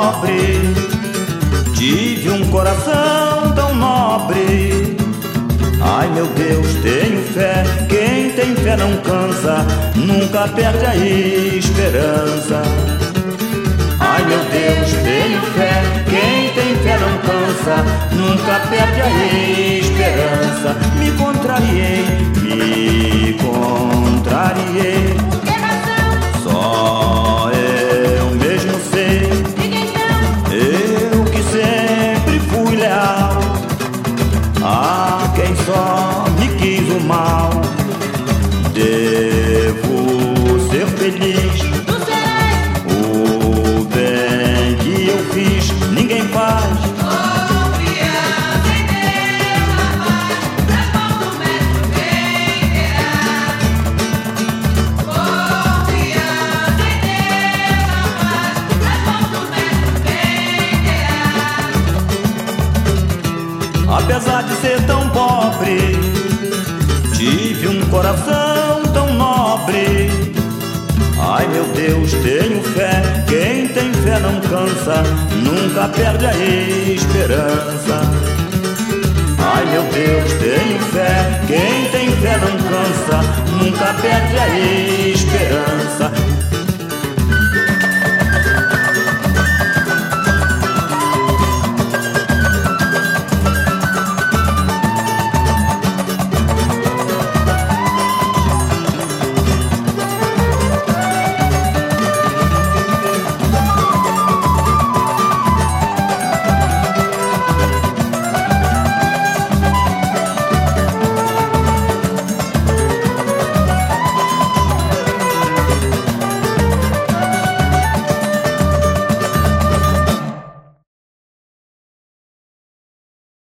pobre, tive um coração tão nobre. Ai meu Deus, tenho fé, quem tem fé não cansa, nunca perde a esperança. Ai meu Deus, tenho fé, quem tem fé não cansa, nunca perde a esperança. Me contrariei, me contrariei. Por que razão? Só eu mesmo sei. Diga então. Eu que sempre fui leal a quem só me quis o mal. Devo ser feliz. Tu serás. O bem que eu fiz ninguém faz. Confiança em Deus, a paz, nas mãos do mestre quem terá. Confiança em Deus, a paz, nas mãos do mestre quem terá. Apesar de ser tão pobre, tive um coração tão nobre. Ai meu Deus, tenho fé, quem tem fé não cansa, nunca perde a esperança. Ai meu Deus, tenho fé, quem tem fé não cansa, nunca perde a esperança.